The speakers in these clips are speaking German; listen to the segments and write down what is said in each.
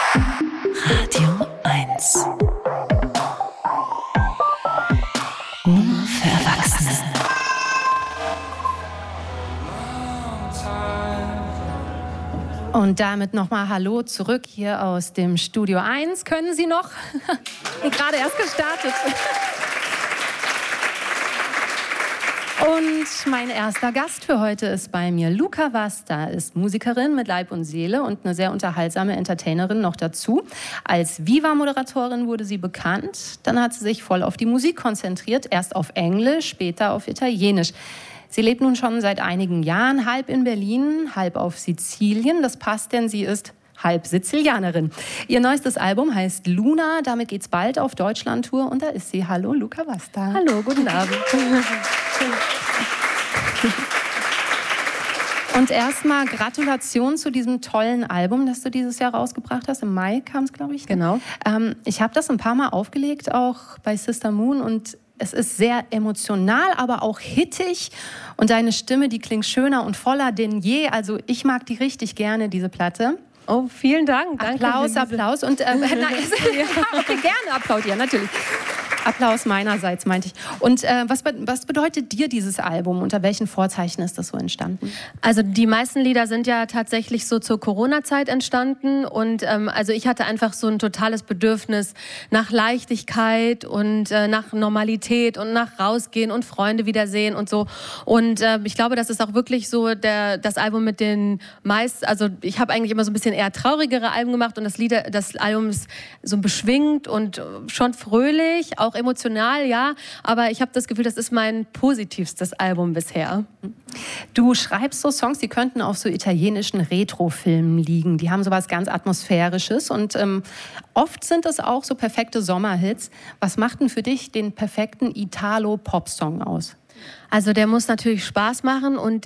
Radio 1. Nur für Erwachsene. Und damit nochmal Hallo zurück hier aus dem Studio 1. Können Sie noch? Gerade erst gestartet. Und mein erster Gast für heute ist bei mir. Luca Vasta ist Musikerin mit Leib und Seele und eine sehr unterhaltsame Entertainerin noch dazu. Als Viva-Moderatorin wurde sie bekannt. Dann hat sie sich voll auf die Musik konzentriert. Erst auf Englisch, später auf Italienisch. Sie lebt nun schon seit einigen Jahren halb in Berlin, halb auf Sizilien. Das passt, denn sie ist halb Sizilianerin. Ihr neuestes Album heißt Luna. Damit geht's bald auf Deutschland-Tour. Und da ist sie. Hallo, Luca Vasta. Hallo, guten Abend. Und erstmal Gratulation zu diesem tollen Album, das du dieses Jahr rausgebracht hast. Im Mai kam es, glaube ich. Genau. Ich habe das ein paar Mal aufgelegt, auch bei Sister Moon. Und es ist sehr emotional, aber auch hittig. Und deine Stimme, die klingt schöner und voller denn je. Also ich mag die richtig gerne, diese Platte. Oh, vielen Dank. Applaus, Danke. Applaus. Und okay, gerne applaudieren, natürlich. Applaus meinerseits, meinte ich. Und was bedeutet dir dieses Album? Unter welchen Vorzeichen ist das so entstanden? Also die meisten Lieder sind ja tatsächlich so zur Corona-Zeit entstanden. Und also ich hatte einfach so ein totales Bedürfnis nach Leichtigkeit und nach Normalität und nach rausgehen und Freunde wiedersehen und so. Und ich glaube, das ist auch wirklich so das Album mit den also ich habe eigentlich immer so ein bisschen eher traurigere Alben gemacht und das Album ist so beschwingt und schon fröhlich, auch emotional, ja, aber ich habe das Gefühl, das ist mein positivstes Album bisher. Du schreibst so Songs, die könnten auf so italienischen Retrofilmen liegen. Die haben sowas ganz Atmosphärisches und oft sind es auch so perfekte Sommerhits. Was macht denn für dich den perfekten Italo-Pop-Song aus? Also der muss natürlich Spaß machen und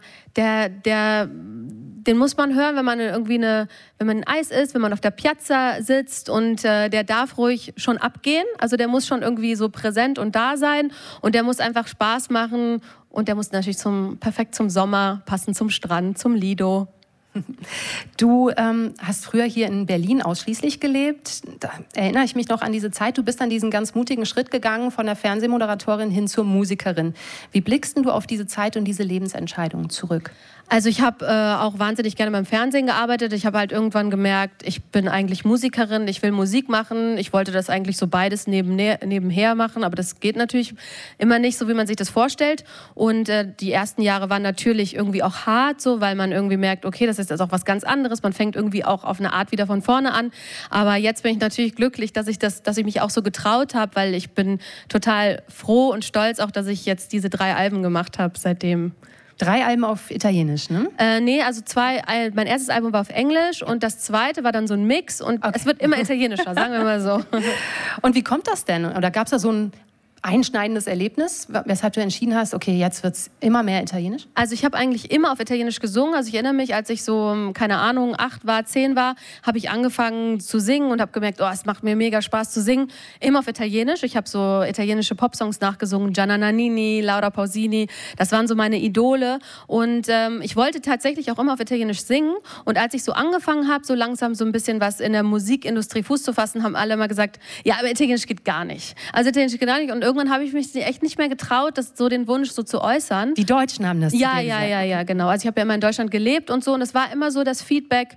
den muss man hören, wenn man wenn man ein Eis isst, wenn man auf der Piazza sitzt und der darf ruhig schon abgehen. Also der muss schon irgendwie so präsent und da sein und der muss einfach Spaß machen und der muss natürlich perfekt zum Sommer passen, zum Strand, zum Lido. Du hast früher hier in Berlin ausschließlich gelebt. Da erinnere ich mich noch an diese Zeit. Du bist dann diesen ganz mutigen Schritt gegangen von der Fernsehmoderatorin hin zur Musikerin. Wie blickst du auf diese Zeit und diese Lebensentscheidung zurück? Also ich habe auch wahnsinnig gerne beim Fernsehen gearbeitet. Ich habe halt irgendwann gemerkt, ich bin eigentlich Musikerin, ich will Musik machen. Ich wollte das eigentlich so beides nebenher machen, aber das geht natürlich immer nicht so, wie man sich das vorstellt. Und die ersten Jahre waren natürlich irgendwie auch hart, so, weil man irgendwie merkt, okay, das ist jetzt auch was ganz anderes. Man fängt irgendwie auch auf eine Art wieder von vorne an. Aber jetzt bin ich natürlich glücklich, dass ich mich auch so getraut habe, weil ich bin total froh und stolz auch, dass ich jetzt diese 3 Alben gemacht habe seitdem. 3 Alben auf Italienisch, ne? Nee, also 2. Mein erstes Album war auf Englisch und das zweite war dann so ein Mix und Es wird immer italienischer, sagen wir mal so. Und wie kommt das denn? Oder gab es da so ein einschneidendes Erlebnis, weshalb du entschieden hast, okay, jetzt wird es immer mehr Italienisch? Also ich habe eigentlich immer auf Italienisch gesungen. Also ich erinnere mich, als ich so, keine Ahnung, 8 war, 10 war, habe ich angefangen zu singen und habe gemerkt, es macht mir mega Spaß zu singen. Immer auf Italienisch. Ich habe so italienische Popsongs nachgesungen, Gianna Nannini, Laura Pausini. Das waren so meine Idole. Und ich wollte tatsächlich auch immer auf Italienisch singen. Und als ich so angefangen habe, so langsam so ein bisschen was in der Musikindustrie Fuß zu fassen, haben alle immer gesagt, ja, aber Italienisch geht gar nicht. Also Italienisch geht gar nicht. Und irgendwann habe ich mich echt nicht mehr getraut, den Wunsch so zu äußern. Die Deutschen haben das. Ja, genau. Also ich habe ja immer in Deutschland gelebt und so und es war immer so das Feedback,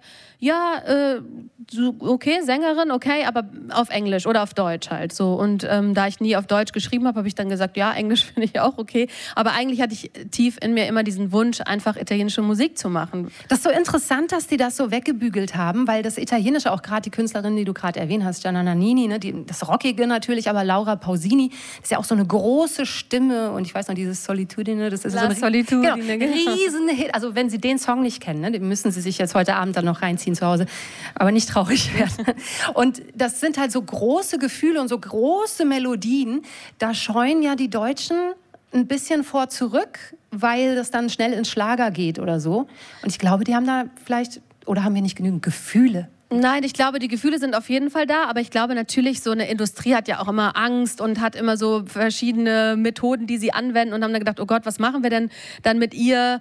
okay, Sängerin, okay, aber auf Englisch oder auf Deutsch halt so. Und da ich nie auf Deutsch geschrieben habe, habe ich dann gesagt, ja, Englisch finde ich auch okay. Aber eigentlich hatte ich tief in mir immer diesen Wunsch, einfach italienische Musik zu machen. Das ist so interessant, dass die das so weggebügelt haben, weil das Italienische, auch gerade die Künstlerin, die du gerade erwähnt hast, Gianna Nannini, ne, das Rockige natürlich, aber Laura Pausini, das ist ja auch so eine große Stimme und ich weiß noch, dieses Solitudine, das ist so ein Riesenhit. Also wenn Sie den Song nicht kennen, ne, den müssen Sie sich jetzt heute Abend dann noch reinziehen zu Hause, aber nicht traurig werden. Und das sind halt so große Gefühle und so große Melodien, da scheuen ja die Deutschen ein bisschen vor zurück, weil das dann schnell ins Schlager geht oder so. Und ich glaube, die haben da vielleicht, oder haben wir nicht genügend Gefühle? Nein, ich glaube, die Gefühle sind auf jeden Fall da, aber ich glaube natürlich, so eine Industrie hat ja auch immer Angst und hat immer so verschiedene Methoden, die sie anwenden und haben dann gedacht, oh Gott, was machen wir denn dann mit ihr?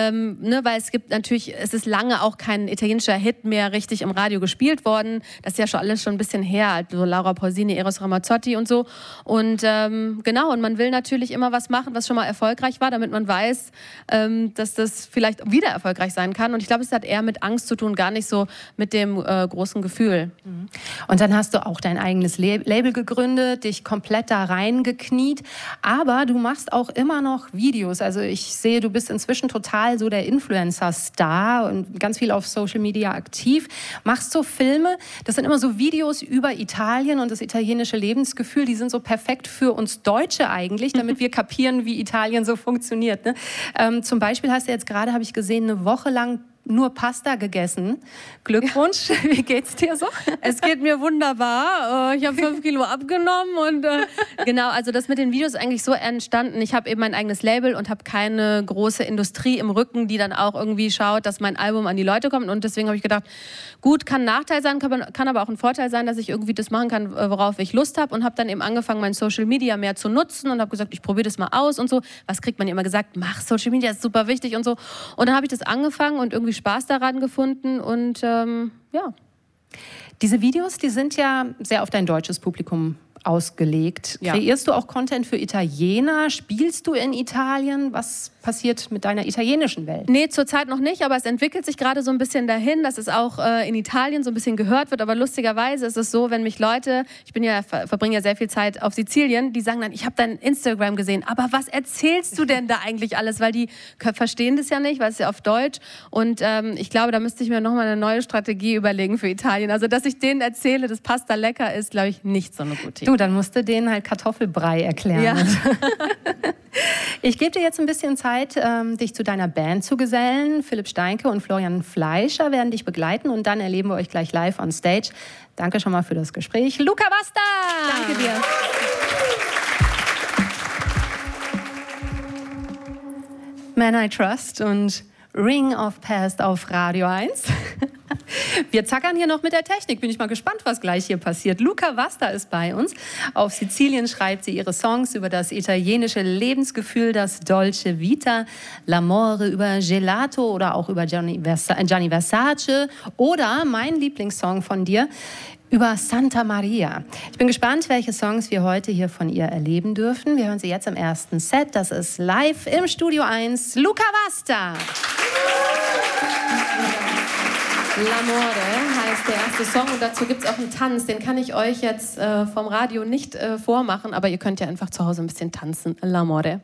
Weil es gibt natürlich, es ist lange auch kein italienischer Hit mehr richtig im Radio gespielt worden. Das ist ja schon alles schon ein bisschen her, also Laura Pausini, Eros Ramazzotti und so. Und genau, und man will natürlich immer was machen, was schon mal erfolgreich war, damit man weiß, dass das vielleicht wieder erfolgreich sein kann. Und ich glaube, es hat eher mit Angst zu tun, gar nicht so mit dem großen Gefühl. Und dann hast du auch dein eigenes Label gegründet, dich komplett da reingekniet. Aber du machst auch immer noch Videos. Also ich sehe, du bist inzwischen total so der Influencer-Star und ganz viel auf Social Media aktiv. Machst so Filme, das sind immer so Videos über Italien und das italienische Lebensgefühl. Die sind so perfekt für uns Deutsche eigentlich, damit wir kapieren, wie Italien so funktioniert. Ne? Zum Beispiel hast du jetzt gerade, habe ich gesehen, eine Woche lang nur Pasta gegessen. Glückwunsch, wie geht's dir so? Es geht mir wunderbar. Ich habe 5 Kilo abgenommen und genau, also das mit den Videos ist eigentlich so entstanden. Ich habe eben mein eigenes Label und habe keine große Industrie im Rücken, die dann auch irgendwie schaut, dass mein Album an die Leute kommt und deswegen habe ich gedacht, gut, kann ein Nachteil sein, kann aber auch ein Vorteil sein, dass ich irgendwie das machen kann, worauf ich Lust habe und habe dann eben angefangen, mein Social Media mehr zu nutzen und habe gesagt, ich probiere das mal aus und so. Was kriegt man immer gesagt? Mach Social Media, ist super wichtig und so. Und dann habe ich das angefangen und irgendwie Spaß daran gefunden und ja. Diese Videos, die sind ja sehr auf dein deutsches Publikum ausgelegt. Ja. Kreierst du auch Content für Italiener? Spielst du in Italien? Was passiert mit deiner italienischen Welt? Nee, zurzeit noch nicht, aber es entwickelt sich gerade so ein bisschen dahin, dass es auch in Italien so ein bisschen gehört wird. Aber lustigerweise ist es so, wenn mich Leute, verbringe ja sehr viel Zeit auf Sizilien, die sagen dann, ich habe dein Instagram gesehen, aber was erzählst du denn da eigentlich alles? Weil die verstehen das ja nicht, weil es ja auf Deutsch. Und ich glaube, da müsste ich mir nochmal eine neue Strategie überlegen für Italien. Also, dass ich denen erzähle, dass Pasta lecker ist, glaube ich, nicht so eine gute Idee. Dann musst du denen halt Kartoffelbrei erklären. Ja. Ich gebe dir jetzt ein bisschen Zeit, dich zu deiner Band zu gesellen. Philipp Steinke und Florian Fleischer werden dich begleiten und dann erleben wir euch gleich live on stage. Danke schon mal für das Gespräch. Luca Vasta! Danke dir. Man I Trust und Ring of Past auf Radio 1. Wir zackern hier noch mit der Technik. Bin ich mal gespannt, was gleich hier passiert. Luca Vasta ist bei uns. Auf Sizilien schreibt sie ihre Songs über das italienische Lebensgefühl, das Dolce Vita, L'Amore über Gelato oder auch über Gianni Versace oder mein Lieblingssong von dir, über Santa Maria. Ich bin gespannt, welche Songs wir heute hier von ihr erleben dürfen. Wir hören sie jetzt im ersten Set. Das ist live im Studio 1. Luca Vasta. L'Amore heißt der erste Song und dazu gibt es auch einen Tanz. Den kann ich euch jetzt vom Radio nicht vormachen, aber ihr könnt ja einfach zu Hause ein bisschen tanzen. L'Amore.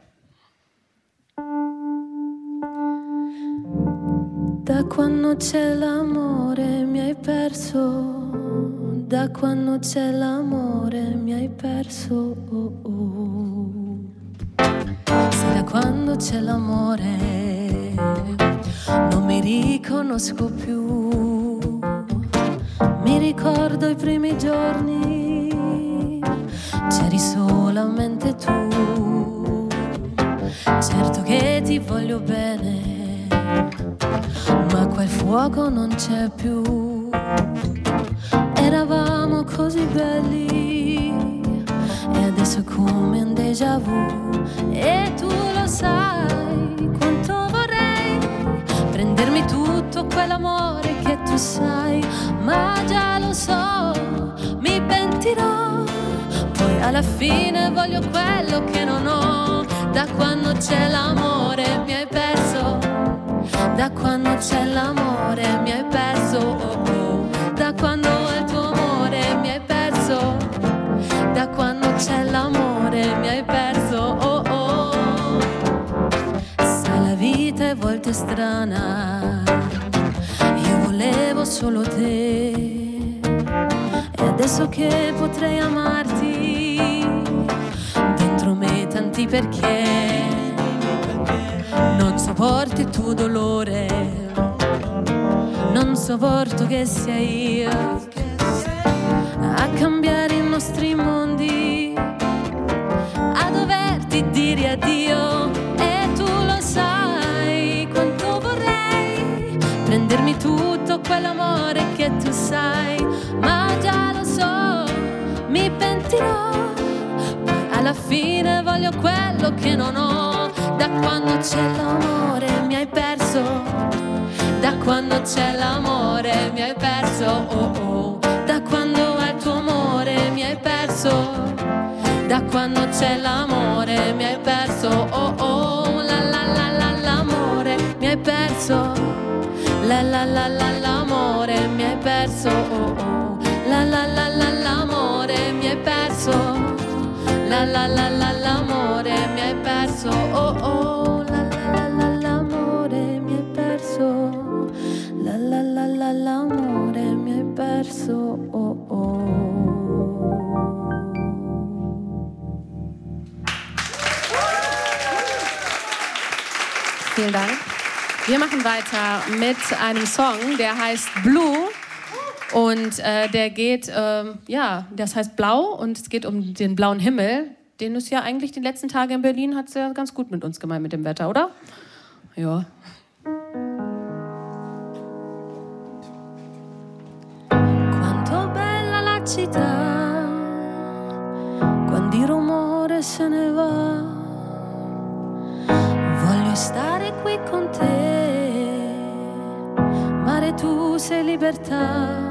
Da quando c'è l'amore mi hai perso. Da quando c'è l'amore mi hai perso. Oh, oh. Sì, da quando c'è l'amore non mi riconosco più. Mi ricordo i primi giorni, c'eri solamente tu. Certo che ti voglio bene, ma quel fuoco non c'è più. Eravamo così belli e adesso è come un déjà vu. E tu lo sai quanto vorrei prendermi tutto quell'amore che tu sai, ma già lo so, mi pentirò. Poi alla fine voglio quello che non ho. Da quando c'è l'amore mi hai perso. Da quando c'è l'amore mi hai perso. Oh, oh. Da quando ho il tuo amore mi hai perso. Da quando c'è l'amore mi hai perso. Oh, oh. Sai, la vita è a volte strana. Io volevo solo te. E adesso che potrei amarti, dentro me tanti perché. Non sopporti il tuo dolore, non sopporto che sia io a cambiare i nostri mondi, a doverti dire addio. E tu lo sai quanto vorrei prendermi tutto quell'amore che tu sai, ma già lo so, mi pentirò. Poi alla fine voglio quello che non ho. Da quando c'è l'amore mi hai perso, da quando c'è l'amore mi hai perso, oh oh. Da quando hai il tuo amore mi hai perso, da quando c'è l'amore mi hai perso, oh oh. La la la la l'amore mi hai perso, la la la la l'amore mi hai perso, oh oh. La la la la l'amore mi hai perso, la la la la l'amore mi hai perso, oh oh. La la la la l'amore mi hai perso, la la la la l'amore mi hai perso, oh oh. Vielen Dank. Wir machen weiter mit einem Song, der heißt Blue. Und der geht, das heißt Blau und es geht um den blauen Himmel. Den ist ja eigentlich die letzten Tage in Berlin, hat es ja ganz gut mit uns gemeint mit dem Wetter, oder? Ja. Quanto bella la città, quando il rumore se ne va. Voglio stare qui con te, mare tu sei libertà.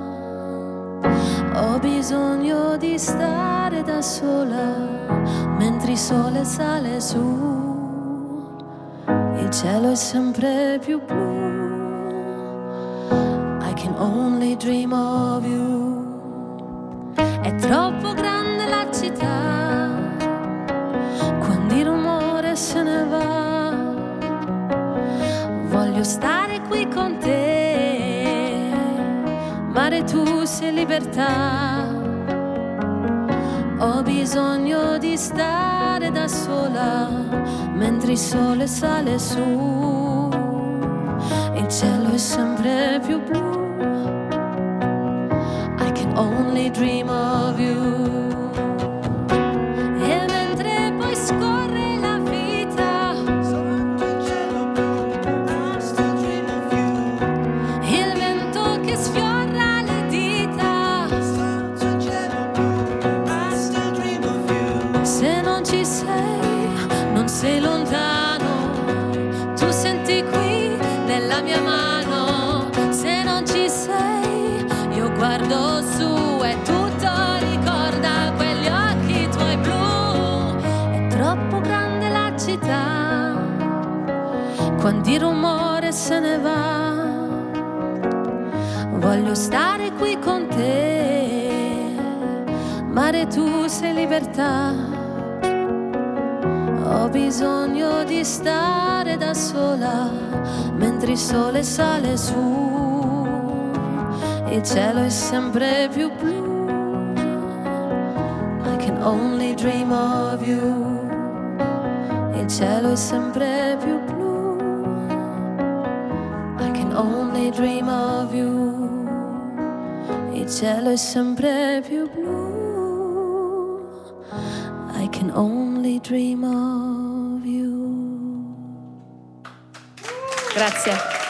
Ho bisogno di stare da sola, mentre il sole sale su, il cielo è sempre più blu. I can only dream of you. È troppo grande la città, quando il rumore se ne va. Voglio stare qui con te, mare tu sei libertà. Ho bisogno di stare da sola, mentre il sole sale su, il cielo è sempre più blu. I can only dream of you. E mentre poi scorre la vita, il vento che sfiora le dita, se non ci sei, non sei lontano, tu senti qui nella mia mano. Se non ci sei, io guardo su e tutto ricorda quegli occhi tuoi blu. È troppo grande la città, quando il rumore se ne va. Voglio stare qui con te, mare tu sei libertà. Ho bisogno di stare da sola, mentre il sole sale su, il cielo è sempre più blu. I can only dream of you. Il cielo è sempre più blu. I can only dream of you. Il cielo è sempre più blu. I can only dream of you. Grazie.